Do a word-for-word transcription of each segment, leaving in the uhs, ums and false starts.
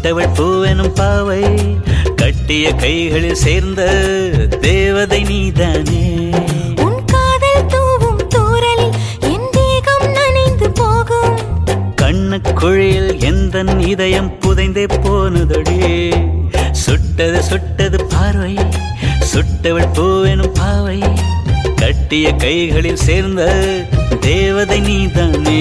சுட்டவள் பூவெனும் பாவை கட்டிய கைகளில் சேர்ந்த தேவதை நீதானே. உன் காதல் தூவும் தூறலில் என் தேகம் நனைந்து போகும். கண்ணு குழியில் எந்த இதயம் புதைந்தே போனதடி. சுட்டது சுட்டது பார்வை சுட்டவள் பூவெனும் பாவை கட்டிய கைகளில் சேர்ந்த தேவதை நீதானே.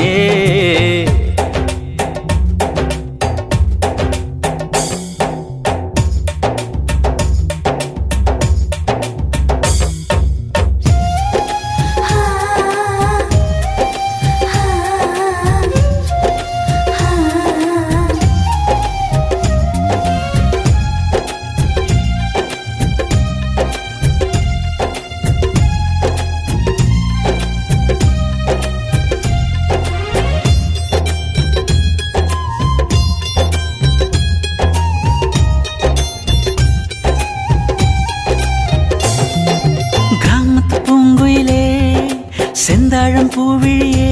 செந்தாழம் பூவிழியே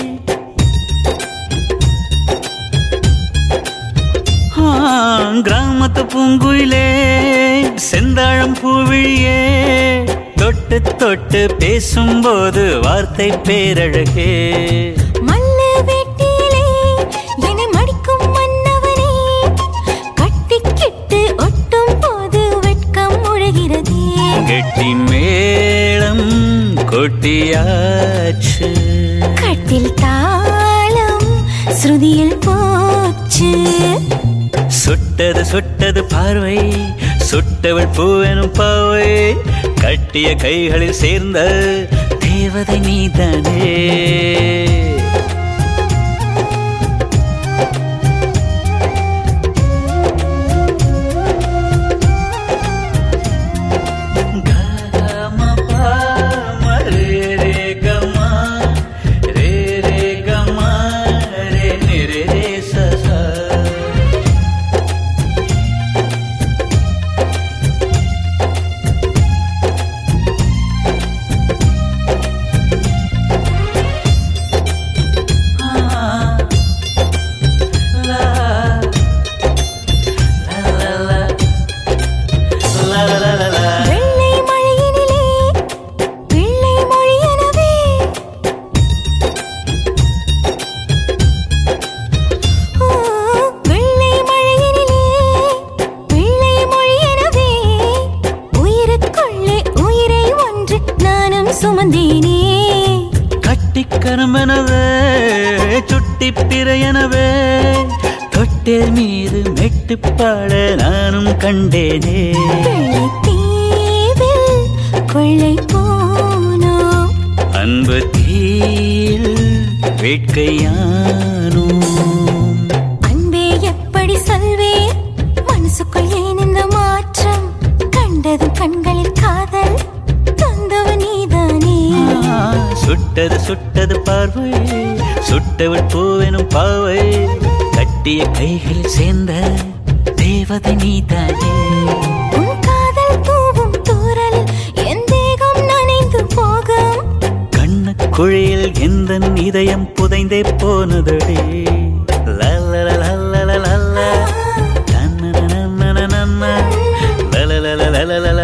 கிராமத்து பூங்குயிலே செந்தாழம் பூவிழியே தொட்டு தொட்டு பேசும்போது வார்த்தை பேரழகே. மல்லு வெட்டியிலே என்னை மடிக்கும் மன்னவனே கட்டிக்கிட்டு ஒட்டும் போது வெட்கம் முழுகிறதே. கெட்டி மேளம் கொட்டியாச்சு கட்டில் தாளம் ஸ்ருதியில் போச்சு. சுட்டது சுட்டது பார்வை சுட்டவள் பூவெனும் பாவை கட்டிய கைகளில் சேர்ந்த தேவதை நீதானே. வெள்ளை மழையினிலே வெள்ளை மொழியனவே வெள்ளை மழையினிலே வெள்ளை மொழியனவே உயிருக்குள்ளே உயிரை ஒன்று நானும் சுமந்தேனே. கட்டிக்கரம்பனவே சுட்டி பிறையனவே தொட்டில் மீது மெட்டு பாட நானும் கண்டேனே. தீவில் கொள்ளை போனோம் அன்பு தீயில் வேட்கையானோம். அன்பே எப்படி சொல்வேன் மனசுக்குள் ஏன் இந்த மாற்றம் கண்டதும் கண்களில் காதல் தந்தவன் நீதானே. சுட்டது சுட்டது பார்வை சுட்டவள் பூவெனும் பாவை கட்டிய கைகள் சேர்ந்த தேவதை நீதானே. உன் காதல் தூவும் தூறல் என் தேகம் நனைந்து போகும். கண்ணு குழியில் எந்த இதயம் புதைந்தே போனதடி. லலலலலலலல, நன்னனனனனனன, லலலலலலலல.